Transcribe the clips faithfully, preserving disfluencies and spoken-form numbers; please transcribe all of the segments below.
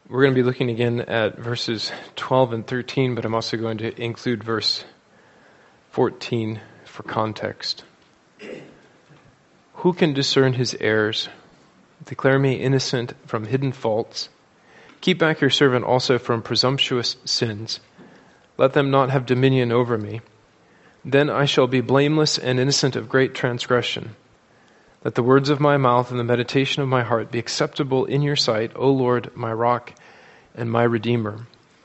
We're going to be looking again at verses twelve and thirteen, but I'm also going to include verse fourteen for context. Who can discern his errors? Declare me innocent from hidden faults. Keep back your servant also from presumptuous sins. Let them not have dominion over me. Then I shall be blameless and innocent of great transgression. Let the words of my mouth and the meditation of my heart be acceptable in your sight, O Lord, my rock and my redeemer.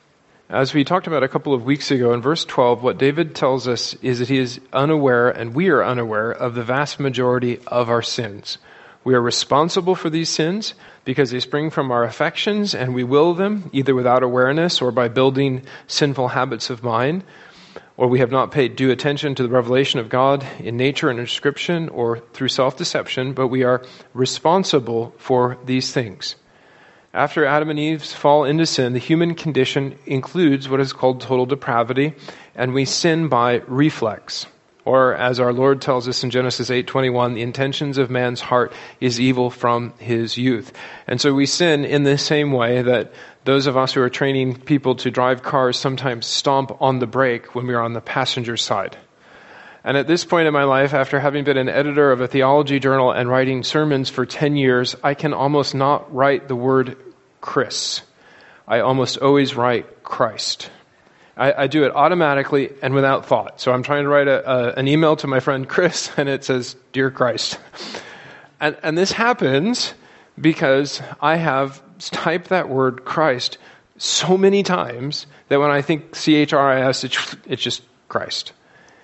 As we talked about a couple of weeks ago, in verse twelve, what David tells us is that he is unaware, and we are unaware, of the vast majority of our sins. We are responsible for these sins because they spring from our affections, and we will them, either without awareness or by building sinful habits of mind, or we have not paid due attention to the revelation of God in nature and in Scripture, or through self-deception, but we are responsible for these things. After Adam and Eve's fall into sin, the human condition includes what is called total depravity, and we sin by reflex. Or, as our Lord tells us in Genesis eight twenty-one, the intentions of man's heart is evil from his youth. And so we sin in the same way that those of us who are training people to drive cars sometimes stomp on the brake when we are on the passenger side. And at this point in my life, after having been an editor of a theology journal and writing sermons for ten years, I can almost not write the word Chris. I almost always write Christ. I, I do it automatically and without thought. So I'm trying to write a, a, an email to my friend Chris, and it says, "Dear Christ." And, and this happens because I have typed that word Christ so many times that when I think C H R I S, it's, it's just Christ.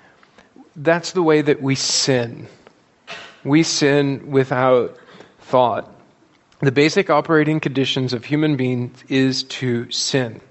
That's the way that we sin. We sin without thought. The basic operating conditions of human beings is to sin.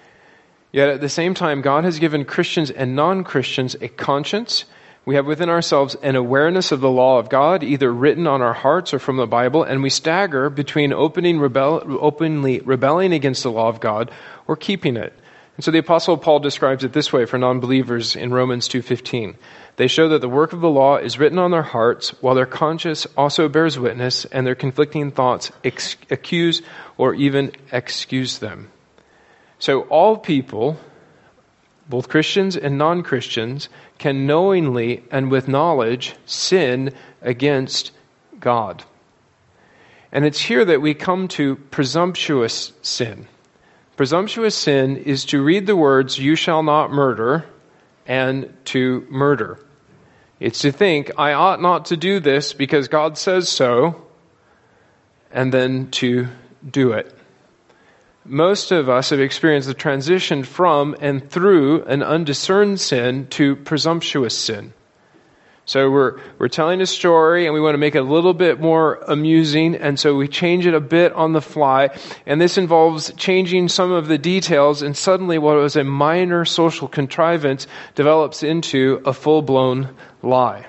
Yet at the same time, God has given Christians and non-Christians a conscience. We have within ourselves an awareness of the law of God, either written on our hearts or from the Bible, and we stagger between opening rebel, openly rebelling against the law of God or keeping it. And so the Apostle Paul describes it this way for non-believers in Romans two fifteen. They show that the work of the law is written on their hearts, while their conscience also bears witness, and their conflicting thoughts ex- accuse or even excuse them. So all people, both Christians and non-Christians, can knowingly and with knowledge sin against God. And it's here that we come to presumptuous sin. Presumptuous sin is to read the words, "You shall not murder," and to murder. It's to think, I ought not to do this because God says so, and then to do it. Most of us have experienced the transition from and through an undiscerned sin to presumptuous sin. So we're we're telling a story and we want to make it a little bit more amusing, and so we change it a bit on the fly, and this involves changing some of the details, and suddenly what was a minor social contrivance develops into a full-blown lie.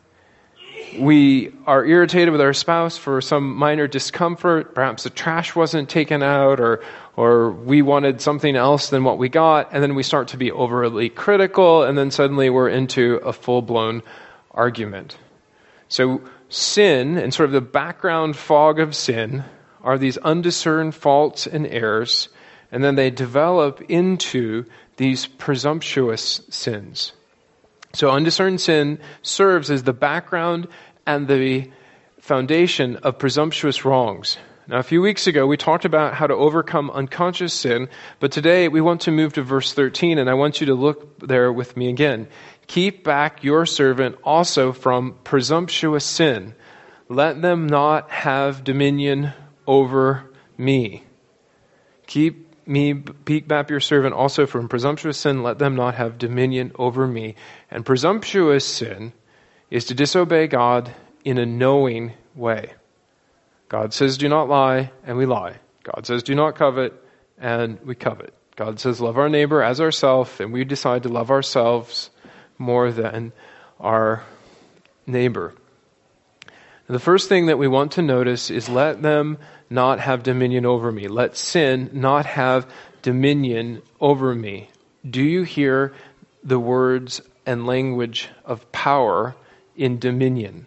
We are irritated with our spouse for some minor discomfort. Perhaps the trash wasn't taken out, or or we wanted something else than what we got, and then we start to be overly critical, and then suddenly we're into a full-blown argument. So sin, and sort of the background fog of sin, are these undiscerned faults and errors, and then they develop into these presumptuous sins. So undiscerned sin serves as the background and the foundation of presumptuous wrongs. Now, a few weeks ago, we talked about how to overcome unconscious sin, but today we want to move to verse thirteen, and I want you to look there with me again. Keep back your servant also from presumptuous sin. Let them not have dominion over me. Keep me, keep back your servant also from presumptuous sin. Let them not have dominion over me. And presumptuous sin is to disobey God in a knowing way. God says, do not lie, and we lie. God says, do not covet, and we covet. God says, love our neighbor as ourselves, and we decide to love ourselves more than our neighbor. And the first thing that we want to notice is let them not have dominion over me. Let sin not have dominion over me. Do you hear the words and language of power in dominion?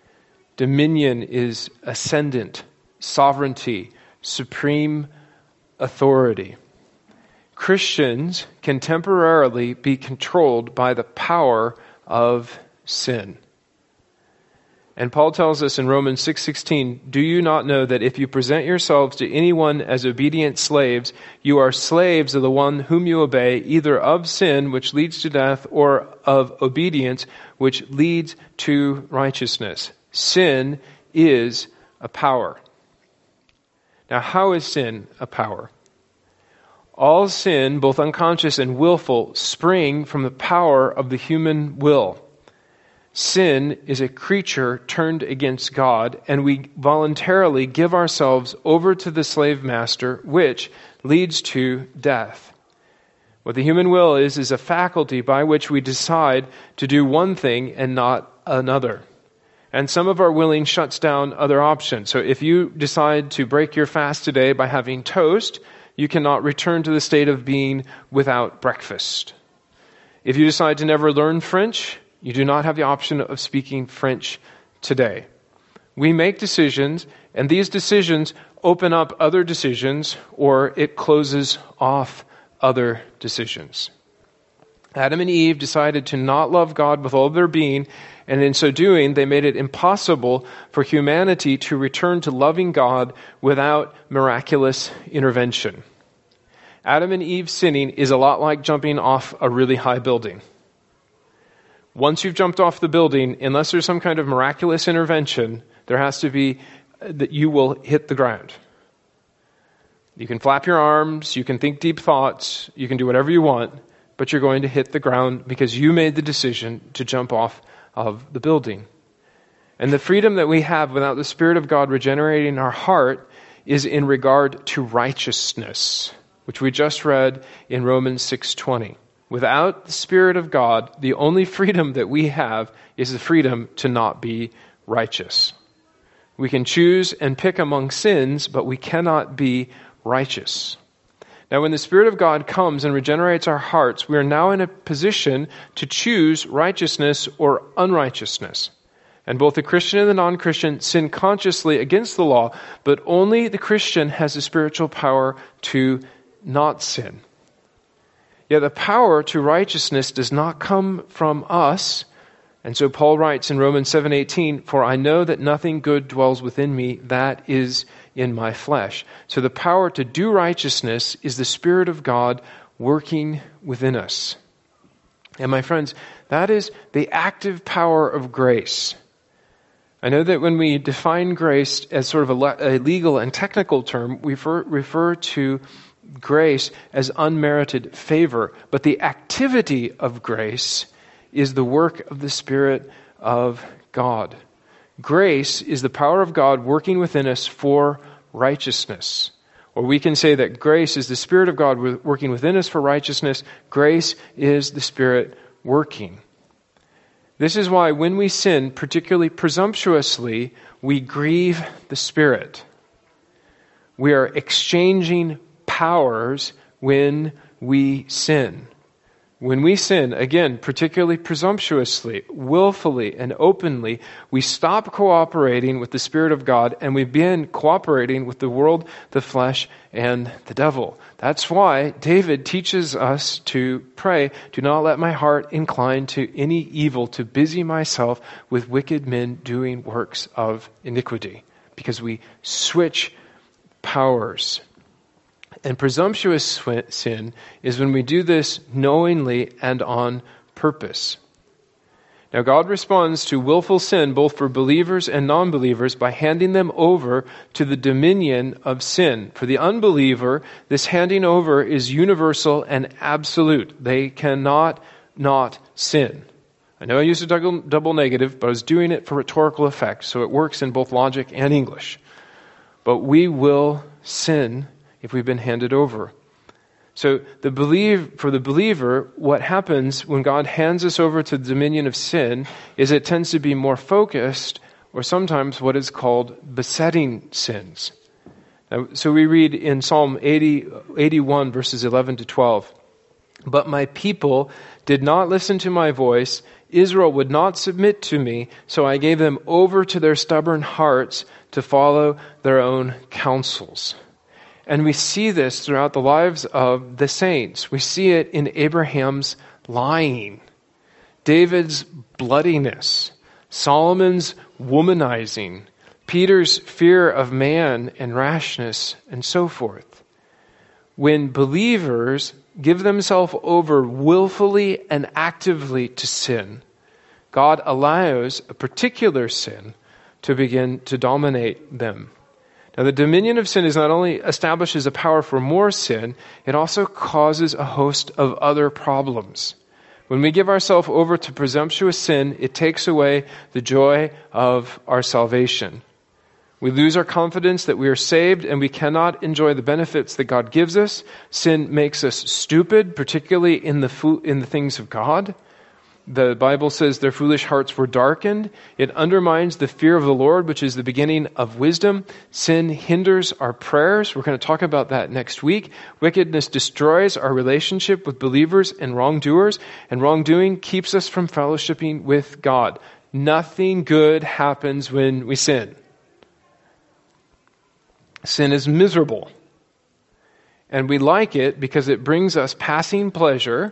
Dominion is ascendant, sovereignty, supreme authority. Christians can temporarily be controlled by the power of sin. And Paul tells us in Romans six sixteen, "Do you not know that if you present yourselves to anyone as obedient slaves, you are slaves of the one whom you obey, either of sin, which leads to death, or of obedience, which leads to righteousness?" Sin is a power. Now, how is sin a power? All sin, both unconscious and willful, spring from the power of the human will. Sin is a creature turned against God, and we voluntarily give ourselves over to the slave master, which leads to death. What the human will is, is a faculty by which we decide to do one thing and not another. And some of our willing shuts down other options. So if you decide to break your fast today by having toast, you cannot return to the state of being without breakfast. If you decide to never learn French, you do not have the option of speaking French today. We make decisions, and these decisions open up other decisions, or it closes off other decisions. Adam and Eve decided to not love God with all their being, and in so doing, they made it impossible for humanity to return to loving God without miraculous intervention. Adam and Eve sinning is a lot like jumping off a really high building. Once you've jumped off the building, unless there's some kind of miraculous intervention, there has to be that you will hit the ground. You can flap your arms, you can think deep thoughts, you can do whatever you want, but you're going to hit the ground because you made the decision to jump off of the building. And the freedom that we have without the Spirit of God regenerating our heart is in regard to righteousness, which we just read in Romans six twenty. Without the Spirit of God, the only freedom that we have is the freedom to not be righteous. We can choose and pick among sins, but we cannot be righteous. Now, when the Spirit of God comes and regenerates our hearts, we are now in a position to choose righteousness or unrighteousness. And both the Christian and the non-Christian sin consciously against the law, but only the Christian has the spiritual power to not sin. Yet the power to righteousness does not come from us. And so Paul writes in Romans seven eighteen, "For I know that nothing good dwells within me, that is in my flesh." So the power to do righteousness is the Spirit of God working within us. And my friends, that is the active power of grace. I know that when we define grace as sort of a, le- a legal and technical term, we refer, refer to grace as unmerited favor, but the activity of grace is the work of the Spirit of God. Grace is the power of God working within us for righteousness. Or we can say that grace is the Spirit of God working within us for righteousness. Grace is the Spirit working. This is why when we sin, particularly presumptuously, we grieve the Spirit. We are exchanging powers when we sin. When we sin, again, particularly presumptuously, willfully, and openly, we stop cooperating with the Spirit of God and we begin cooperating with the world, the flesh, and the devil. That's why David teaches us to pray, "Do not let my heart incline to any evil, to busy myself with wicked men doing works of iniquity." Because we switch powers. And presumptuous sin is when we do this knowingly and on purpose. Now, God responds to willful sin both for believers and non-believers by handing them over to the dominion of sin. For the unbeliever, this handing over is universal and absolute. They cannot not sin. I know I used a double, double negative, but I was doing it for rhetorical effect, so it works in both logic and English. But we will sin if we've been handed over. So the believe, for the believer, what happens when God hands us over to the dominion of sin is it tends to be more focused, or sometimes what is called besetting sins. Now, so we read in Psalm eighty, eighty-one, verses eleven to twelve, "But my people did not listen to my voice. Israel would not submit to me, so I gave them over to their stubborn hearts to follow their own counsels." And we see this throughout the lives of the saints. We see it in Abraham's lying, David's bloodiness, Solomon's womanizing, Peter's fear of man and rashness, and so forth. When believers give themselves over willfully and actively to sin, God allows a particular sin to begin to dominate them. Now, the dominion of sin is not only establishes a power for more sin, it also causes a host of other problems. When we give ourselves over to presumptuous sin, it takes away the joy of our salvation. We lose our confidence that we are saved and we cannot enjoy the benefits that God gives us. Sin makes us stupid, particularly in the fo- in the things of God. The Bible says their foolish hearts were darkened. It undermines the fear of the Lord, which is the beginning of wisdom. Sin hinders our prayers. We're going to talk about that next week. Wickedness destroys our relationship with believers and wrongdoers, and wrongdoing keeps us from fellowshipping with God. Nothing good happens when we sin. Sin is miserable. And we like it because it brings us passing pleasure,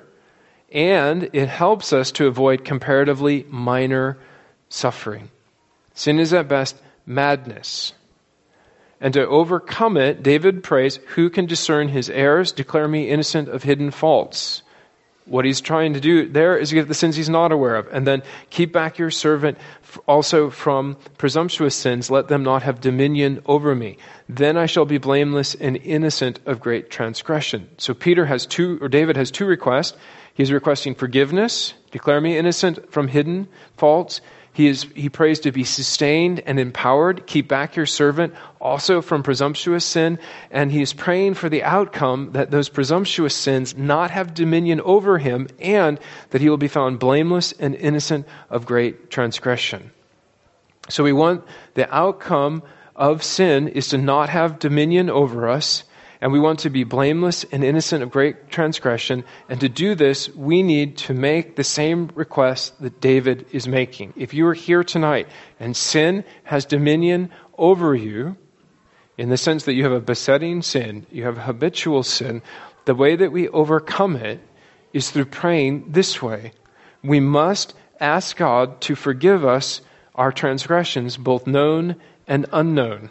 and it helps us to avoid comparatively minor suffering. Sin is at best madness. And to overcome it, David prays, "Who can discern his errors? Declare me innocent of hidden faults." What he's trying to do there is get the sins he's not aware of. And then keep back your servant also from presumptuous sins. Let them not have dominion over me. Then I shall be blameless and innocent of great transgression. So Peter has two, or David has two requests. He's requesting forgiveness. Declare me innocent from hidden faults. He is, he prays to be sustained and empowered. Keep back your servant also from presumptuous sin. And he is praying for the outcome that those presumptuous sins not have dominion over him, and that he will be found blameless and innocent of great transgression. So we want the outcome of sin is to not have dominion over us, and we want to be blameless and innocent of great transgression. And to do this, we need to make the same request that David is making. If you are here tonight and sin has dominion over you, in the sense that you have a besetting sin, you have habitual sin, the way that we overcome it is through praying this way. We must ask God to forgive us our transgressions, both known and unknown.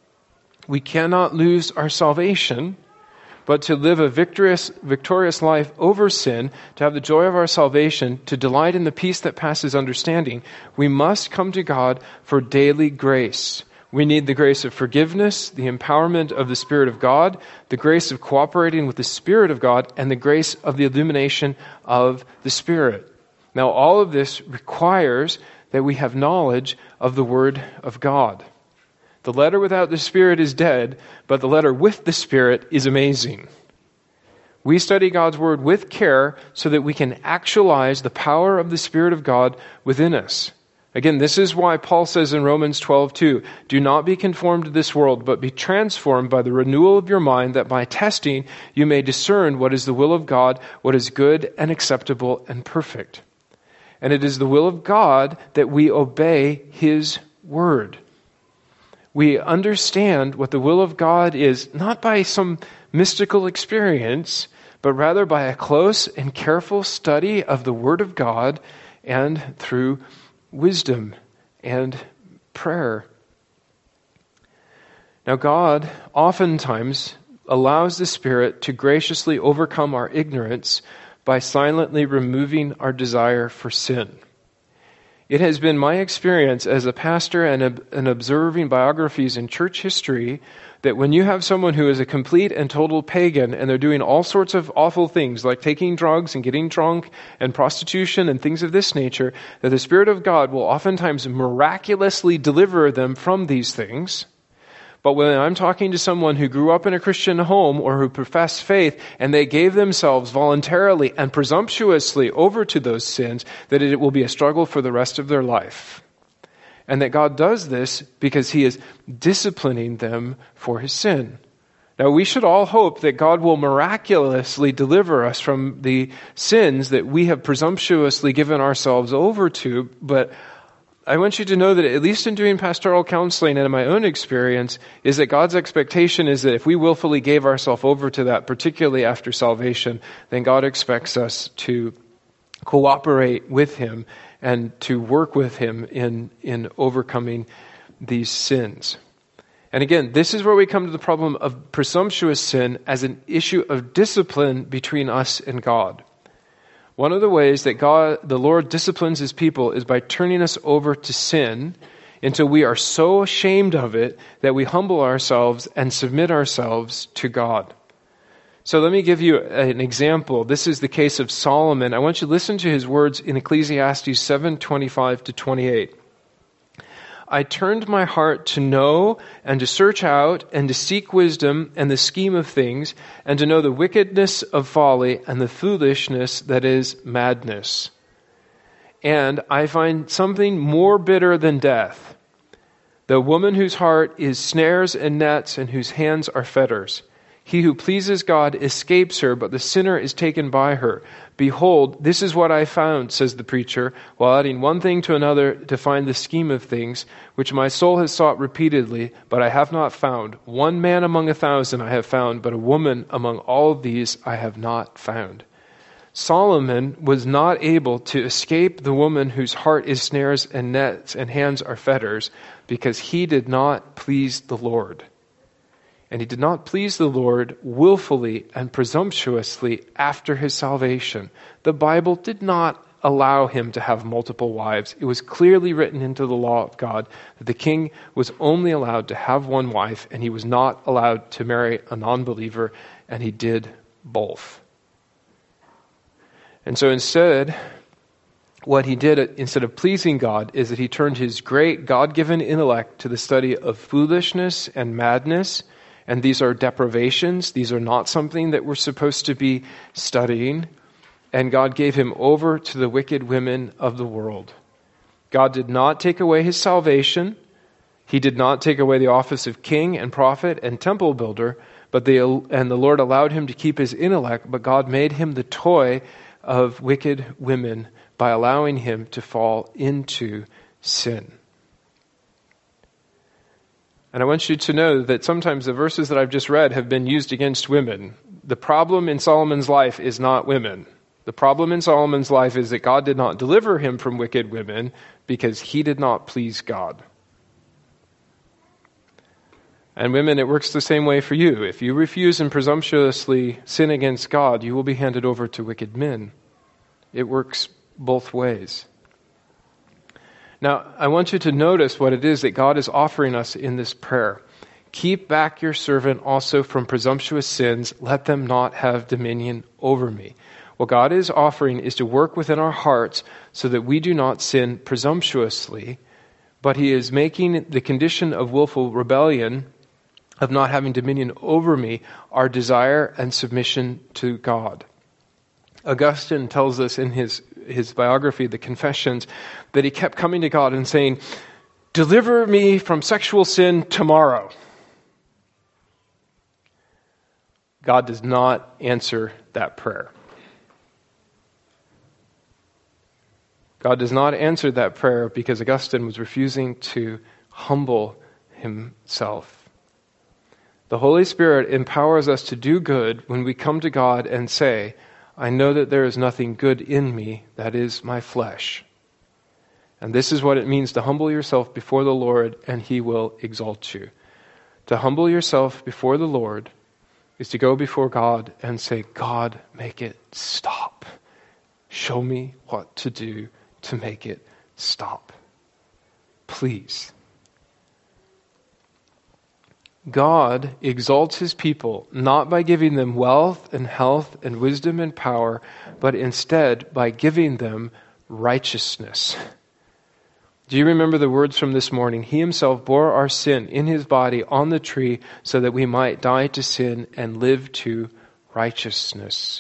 We cannot lose our salvation, but to live a victorious, victorious life over sin, to have the joy of our salvation, to delight in the peace that passes understanding, we must come to God for daily grace. We need the grace of forgiveness, the empowerment of the Spirit of God, the grace of cooperating with the Spirit of God, and the grace of the illumination of the Spirit. Now, all of this requires that we have knowledge of the Word of God. The letter without the Spirit is dead, but the letter with the Spirit is amazing. We study God's Word with care so that we can actualize the power of the Spirit of God within us. Again, this is why Paul says in Romans twelve two, "Do not be conformed to this world, but be transformed by the renewal of your mind, that by testing you may discern what is the will of God, what is good and acceptable and perfect." And it is the will of God that we obey His Word. We understand what the will of God is, not by some mystical experience, but rather by a close and careful study of the Word of God, and through wisdom and prayer. Now, God oftentimes allows the Spirit to graciously overcome our ignorance by silently removing our desire for sin. It has been my experience as a pastor and, and observing biographies in church history that when you have someone who is a complete and total pagan and they're doing all sorts of awful things like taking drugs and getting drunk and prostitution and things of this nature, that the Spirit of God will oftentimes miraculously deliver them from these things. But when I'm talking to someone who grew up in a Christian home or who professed faith and they gave themselves voluntarily and presumptuously over to those sins, that it will be a struggle for the rest of their life. And that God does this because He is disciplining them for His sin. Now, we should all hope that God will miraculously deliver us from the sins that we have presumptuously given ourselves over to, but I want you to know that at least in doing pastoral counseling and in my own experience is that God's expectation is that if we willfully gave ourselves over to that, particularly after salvation, then God expects us to cooperate with Him and to work with Him in, in overcoming these sins. And again, this is where we come to the problem of presumptuous sin as an issue of discipline between us and God. One of the ways that God, the Lord disciplines His people is by turning us over to sin until we are so ashamed of it that we humble ourselves and submit ourselves to God. So let me give you an example. This is the case of Solomon. I want you to listen to his words in Ecclesiastes seven twenty-five to twenty-eight. I turned my heart to know and to search out and to seek wisdom and the scheme of things and to know the wickedness of folly and the foolishness that is madness. And I find something more bitter than death, the woman whose heart is snares and nets and whose hands are fetters. He who pleases God escapes her, but the sinner is taken by her. Behold, this is what I found, says the preacher, while adding one thing to another to find the scheme of things, which my soul has sought repeatedly, but I have not found. One man among a thousand I have found, but a woman among all these I have not found. Solomon was not able to escape the woman whose heart is snares and nets and hands are fetters, because he did not please the Lord. And he did not please the Lord willfully and presumptuously after his salvation. The Bible did not allow him to have multiple wives. It was clearly written into the law of God that the king was only allowed to have one wife, and he was not allowed to marry a non-believer, and he did both. And so instead, what he did, instead of pleasing God, is that he turned his great God-given intellect to the study of foolishness and madness. And these are deprivations. These are not something that we're supposed to be studying. And God gave him over to the wicked women of the world. God did not take away his salvation. He did not take away the office of king and prophet and temple builder. But the, and the Lord allowed him to keep his intellect, but God made him the toy of wicked women by allowing him to fall into sin. And I want you to know that sometimes the verses that I've just read have been used against women. The problem in Solomon's life is not women. The problem in Solomon's life is that God did not deliver him from wicked women because he did not please God. And women, it works the same way for you. If you refuse and presumptuously sin against God, you will be handed over to wicked men. It works both ways. Now, I want you to notice what it is that God is offering us in this prayer. Keep back your servant also from presumptuous sins. Let them not have dominion over me. What God is offering is to work within our hearts so that we do not sin presumptuously, but he is making the condition of willful rebellion, of not having dominion over me, our desire and submission to God. Augustine tells us in his, his biography, The Confessions, that he kept coming to God and saying, "Deliver me from sexual sin tomorrow." God does not answer that prayer. God does not answer that prayer because Augustine was refusing to humble himself. The Holy Spirit empowers us to do good when we come to God and say, "I know that there is nothing good in me, that is my flesh." And this is what it means to humble yourself before the Lord, and he will exalt you. To humble yourself before the Lord is to go before God and say, "God, make it stop. Show me what to do to make it stop. Please." God exalts his people not by giving them wealth and health and wisdom and power, but instead by giving them righteousness. Do you remember the words from this morning? He himself bore our sin in his body on the tree so that we might die to sin and live to righteousness.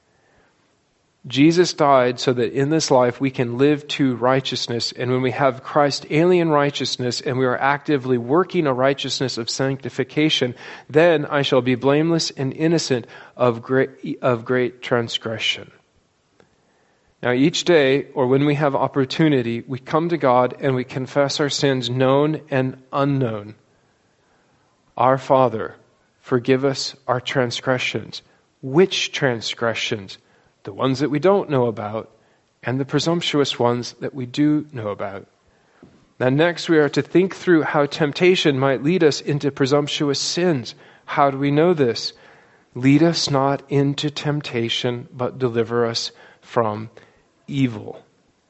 Jesus died so that in this life we can live to righteousness. And when we have Christ's alien righteousness and we are actively working a righteousness of sanctification, then I shall be blameless and innocent of great, of great transgression. Now, each day, or when we have opportunity, we come to God and we confess our sins, known and unknown. Our Father, forgive us our transgressions. Which transgressions? The ones that we don't know about, and the presumptuous ones that we do know about. Now, next we are to think through how temptation might lead us into presumptuous sins. How do we know this? Lead us not into temptation, but deliver us from evil.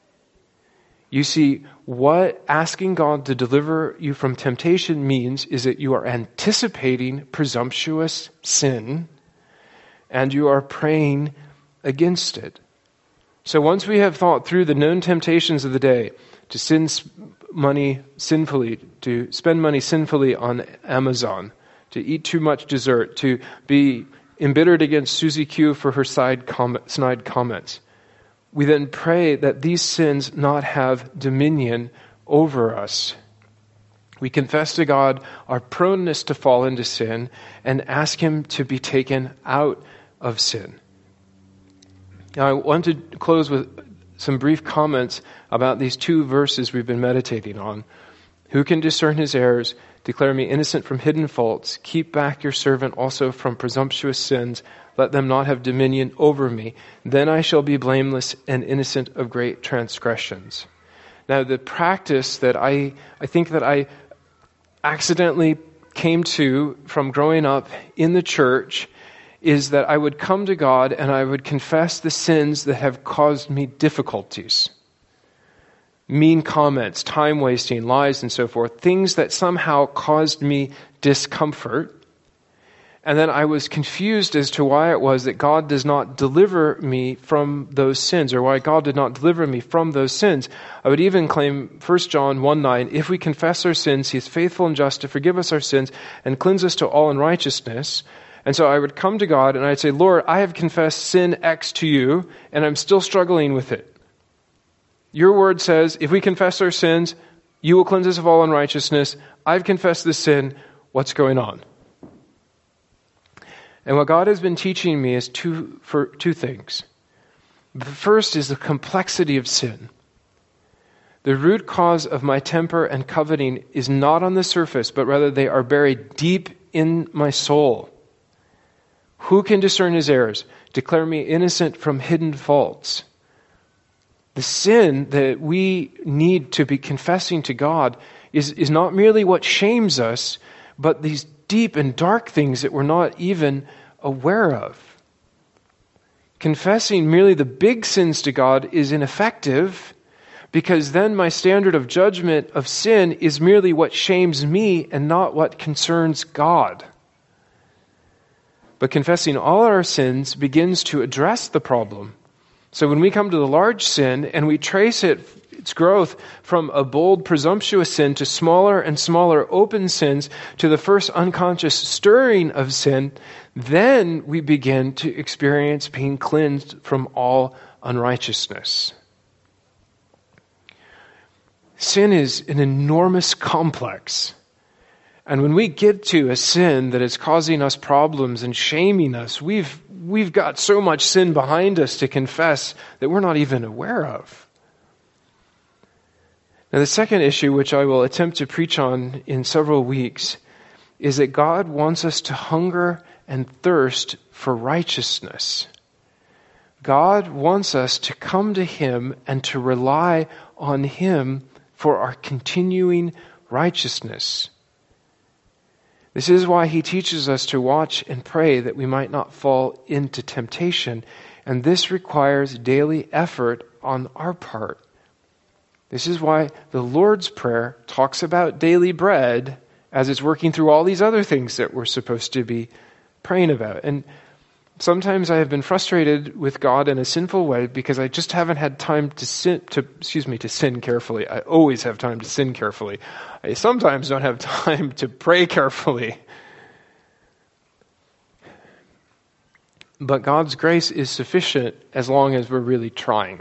You see, what asking God to deliver you from temptation means is that you are anticipating presumptuous sin and you are praying against it. So once we have thought through the known temptations of the day, to sin money sinfully, to spend money sinfully on Amazon, to eat too much dessert, to be embittered against Susie Q for her side comment, snide comments, we then pray that these sins not have dominion over us. We confess to God our proneness to fall into sin and ask Him to be taken out of sin. Now, I want to close with some brief comments about these two verses we've been meditating on. Who can discern his errors? Declare me innocent from hidden faults. Keep back your servant also from presumptuous sins. Let them not have dominion over me. Then I shall be blameless and innocent of great transgressions. Now, the practice that I, I think that I accidentally came to from growing up in the church is that I would come to God and I would confess the sins that have caused me difficulties. Mean comments, time wasting, lies, and so forth. Things that somehow caused me discomfort. And then I was confused as to why it was that God does not deliver me from those sins, or why God did not deliver me from those sins. I would even claim First John one nine, if we confess our sins, He is faithful and just to forgive us our sins and cleanse us to all unrighteousness. And so I would come to God and I'd say, Lord, I have confessed sin X to you, and I'm still struggling with it. Your word says, if we confess our sins, you will cleanse us of all unrighteousness. I've confessed this sin. What's going on? And what God has been teaching me is two, for two things. The first is the complexity of sin. The root cause of my temper and coveting is not on the surface, but rather they are buried deep in my soul. Who can discern his errors? Declare me innocent from hidden faults. The sin that we need to be confessing to God is, is not merely what shames us, but these deep and dark things that we're not even aware of. Confessing merely the big sins to God is ineffective, because then my standard of judgment of sin is merely what shames me and not what concerns God. But confessing all our sins begins to address the problem. So when we come to the large sin and we trace it, its growth from a bold, presumptuous sin to smaller and smaller open sins to the first unconscious stirring of sin, then we begin to experience being cleansed from all unrighteousness. Sin is an enormous complex. And when we get to a sin that is causing us problems and shaming us, we've we've got so much sin behind us to confess that we're not even aware of. Now, the second issue, which I will attempt to preach on in several weeks, is that God wants us to hunger and thirst for righteousness. God wants us to come to Him and to rely on Him for our continuing righteousness. This is why He teaches us to watch and pray that we might not fall into temptation. And this requires daily effort on our part. This is why the Lord's Prayer talks about daily bread as it's working through all these other things that we're supposed to be praying about. And sometimes I have been frustrated with God in a sinful way because I just haven't had time to sin, to, excuse me, to sin carefully. I always have time to sin carefully. I sometimes don't have time to pray carefully. But God's grace is sufficient as long as we're really trying.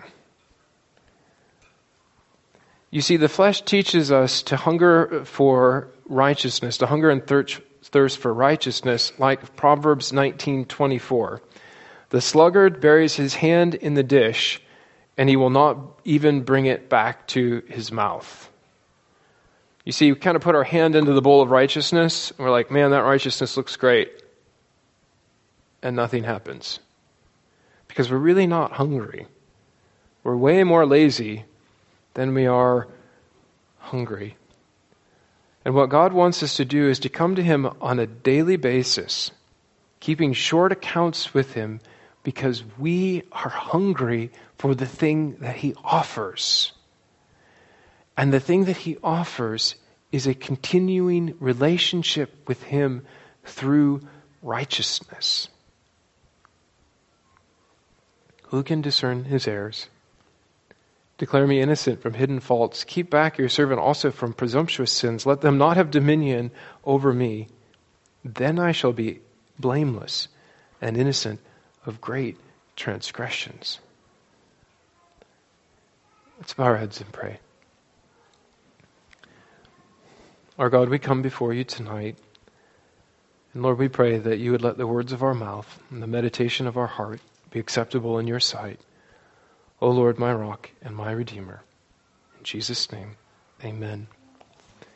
You see, the flesh teaches us to hunger for righteousness, to hunger and thirst thirst for righteousness, like Proverbs nineteen twenty-four. The sluggard buries his hand in the dish, and he will not even bring it back to his mouth. You see, we kind of put our hand into the bowl of righteousness, and we're like, man, that righteousness looks great. And nothing happens. Because we're really not hungry. We're way more lazy than we are hungry. And what God wants us to do is to come to him on a daily basis, keeping short accounts with him, because we are hungry for the thing that he offers. And the thing that he offers is a continuing relationship with him through righteousness. Who can discern his errors? Declare me innocent from hidden faults. Keep back your servant also from presumptuous sins. Let them not have dominion over me. Then I shall be blameless and innocent of great transgressions. Let's bow our heads and pray. Our God, we come before you tonight. And Lord, we pray that you would let the words of our mouth and the meditation of our heart be acceptable in your sight. O Lord, my rock and my redeemer. In Jesus' name, amen.